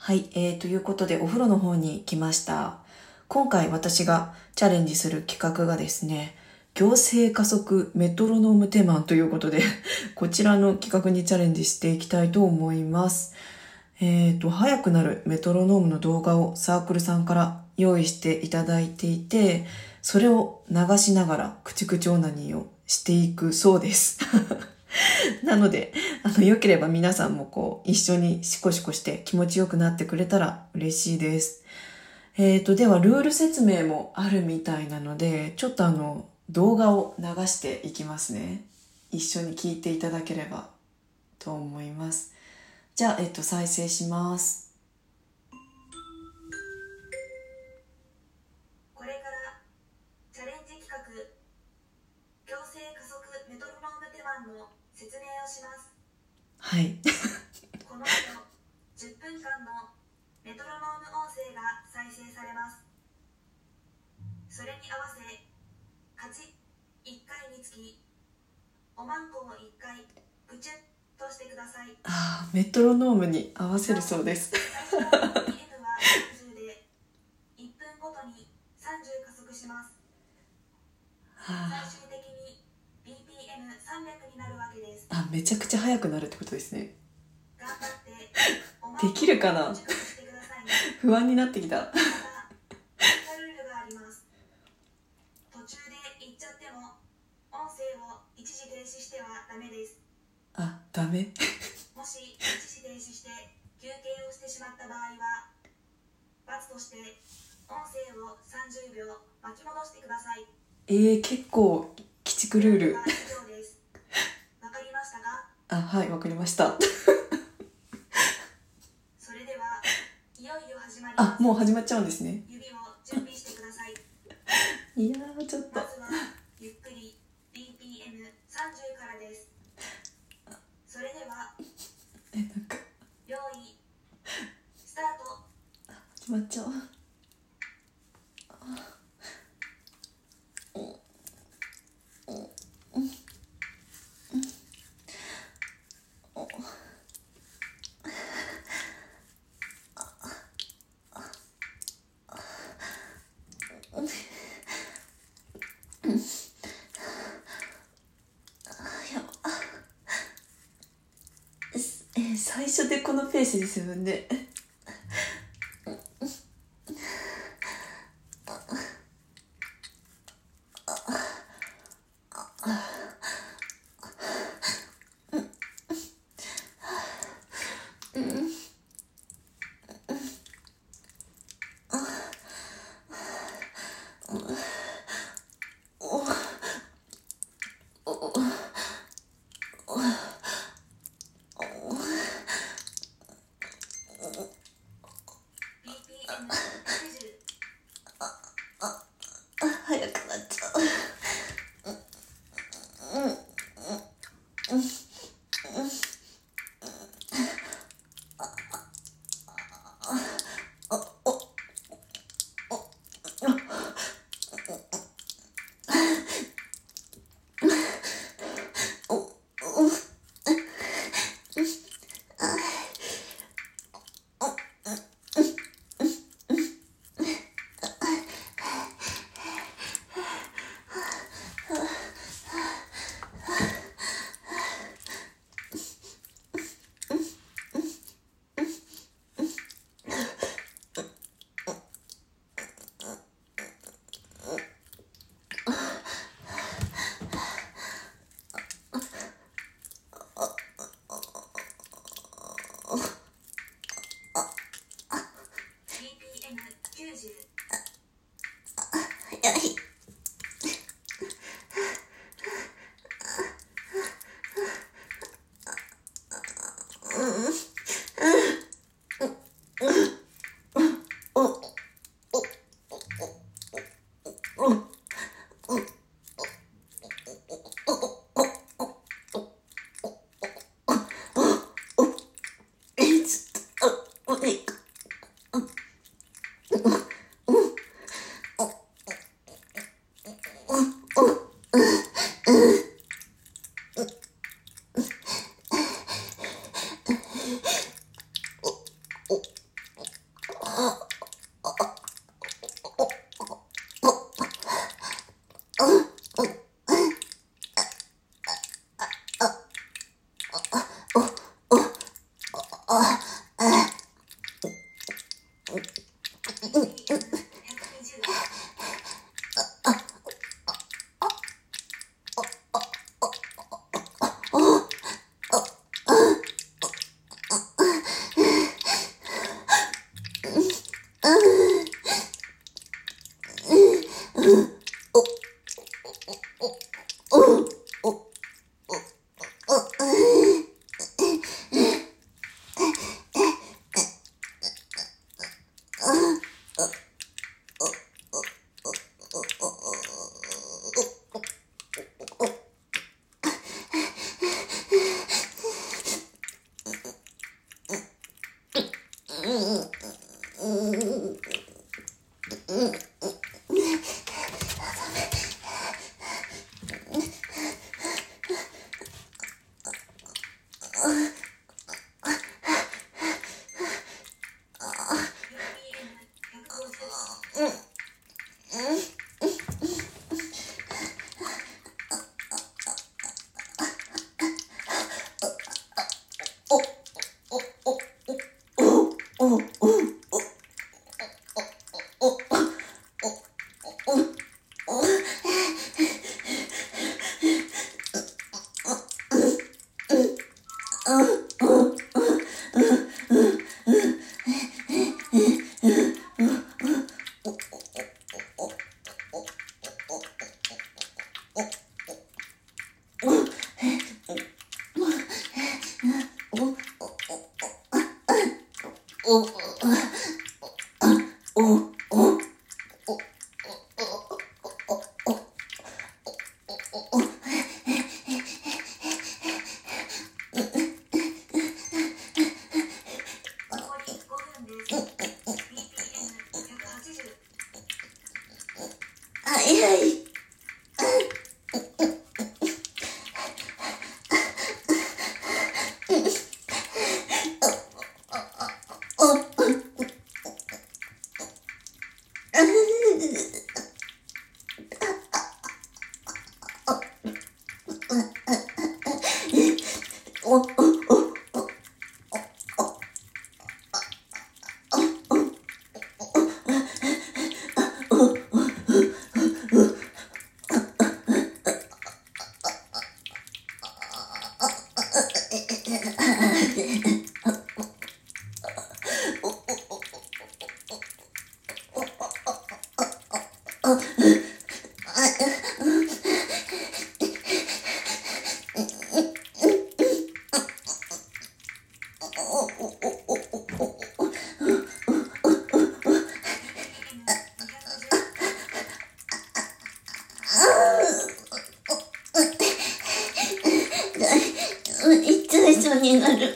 はい、ということでお風呂の方に来ました。今回私がチャレンジする企画がですね、行政加速メトロノームテマンということで、こちらの企画にチャレンジしていきたいと思います。速くなるメトロノームの動画をサークルさんから用意していただいていて、それを流しながら口々オナニーをしていくそうです。なので、良ければ皆さんも一緒にシコシコして気持ちよくなってくれたら嬉しいです。では、ルール説明もあるみたいなので、ちょっと動画を流していきますね。一緒に聞いていただければと思います。じゃあ、再生します。 これからチャレンジ企画、強制加速メトロノームテマンの説明をします。 はい。 この後、10分間のメトロノーム音声が再生されます。それに合わせ、カチッ1回につき、おまんこを1回、ぐちゅっとしてください。 メトロノームに合わせるそうです。 最初の BPM は30で、1分ごとに30加速します。最終的に BPM300 になるわけです。 めちゃくちゃ速くなるってことですね。 頑張ってできるかな？不安になってきた。 また、ルールがあります。途中で言っちゃっても、音声を一時停止してはダメです。 ダメ？ もし一時停止して休憩をしてしまった場合は、罰として音声を30秒巻き戻してください。 結構鬼畜ルール。 以上です。わかりましたか？ はい、わかりました。 それでは、いよいよ始まります。 もう始まっちゃうんですね。 指を準備してください。 いやー、ちょっと。 まずは、ゆっくり BPM30 からです。それでは、用意、スタート。 始まっちゃう。最初でこのペースですよね。早くなっちゃう。 一緒になる。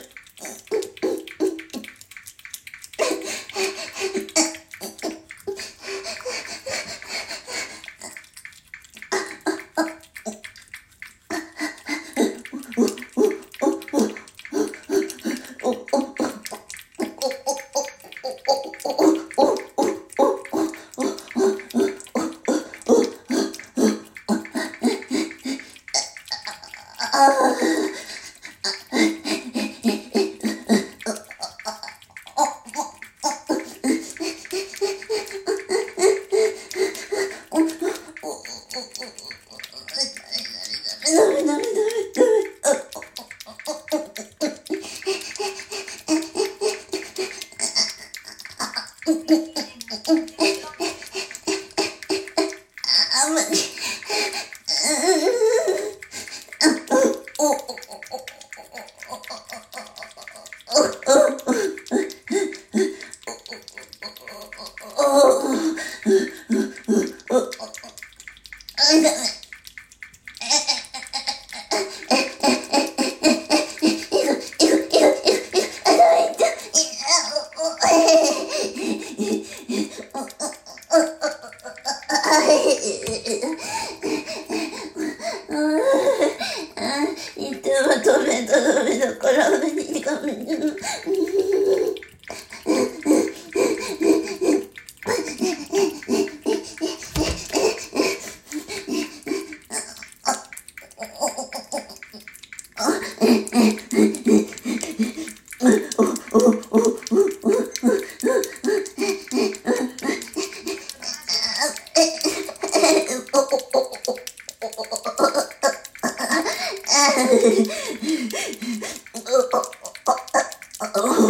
いつも止めだから、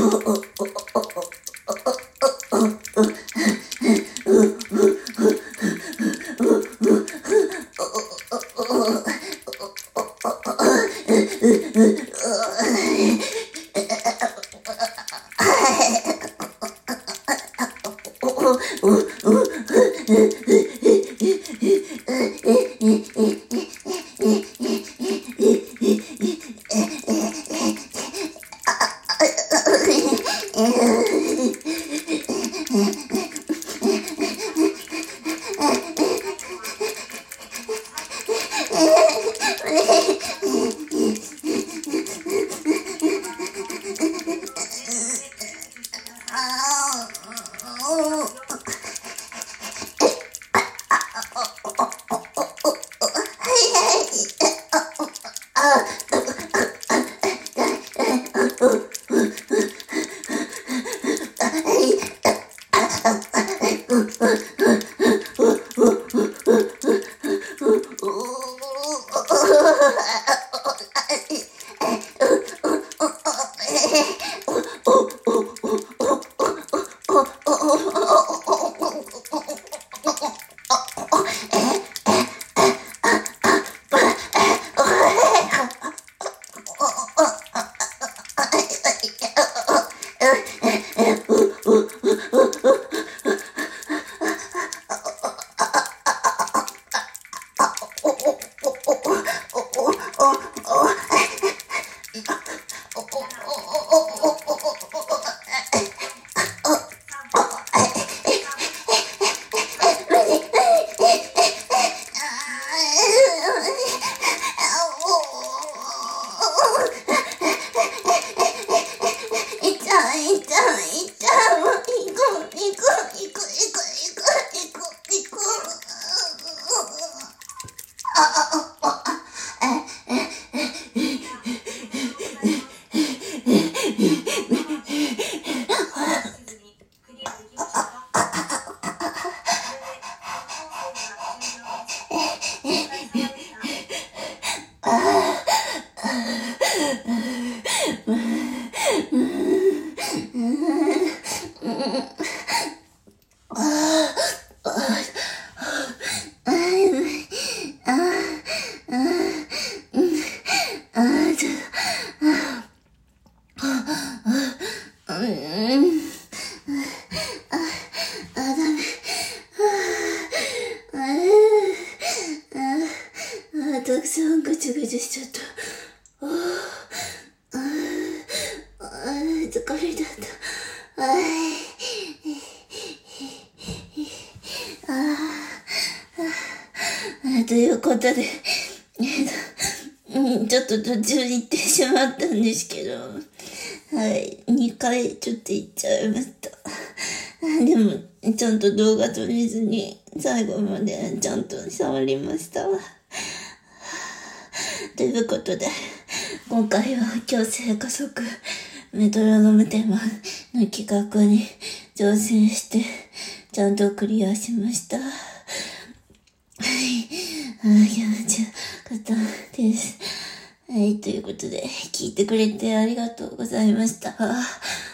たくさんぐちゃぐちゃしちゃった。疲れた。ということで、ちょっと途中行ってしまったんですけど、はい、2回ちょっと行っちゃいました。でも、ちゃんと動画撮れずに、最後までちゃんと触りました。ということで、今回は強制加速メトロノームテーマの企画に挑戦して、ちゃんとクリアしました。はい。気持ちよかったです。はい、ということで、聞いてくれてありがとうございました。